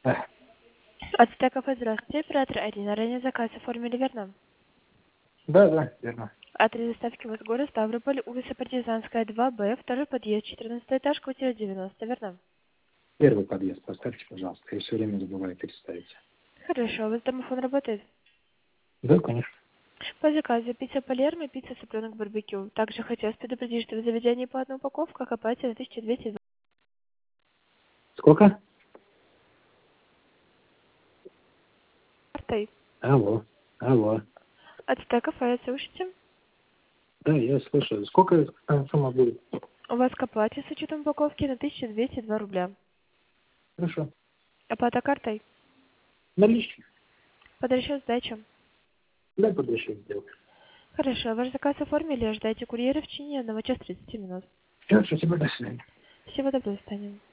А, От стеков здравствуйте, оператор Арина. Ранее заказ оформили верно? да, верно. Адрес доставки у вас город Ставрополь, улица Партизанская, 2Б, второй подъезд, 14 этаж, квартира 90, верно? Первый подъезд поставьте, пожалуйста. Я все время забываю переставить. Хорошо, у вас домофон работает? Да, конечно. По заказу пицца Палермо, пицца цыпленок барбекю. Также хотелось предупредить, что в заведении по одной упаковке оплате на 1200 Сколько? картой. Алло. От стеков, а слышите? Да, я слышу. Сколько сумма будет? У вас к оплате с учетом упаковки на 1202 рубля. Хорошо. Оплата картой. Наличие. Под расчет сдачи. Дай подальше сделать. Хорошо, ваш заказ оформили, ожидайте курьера в течение 1 часа 30 минут. Все, спасибо, до свидания. Всего доброго, Таня.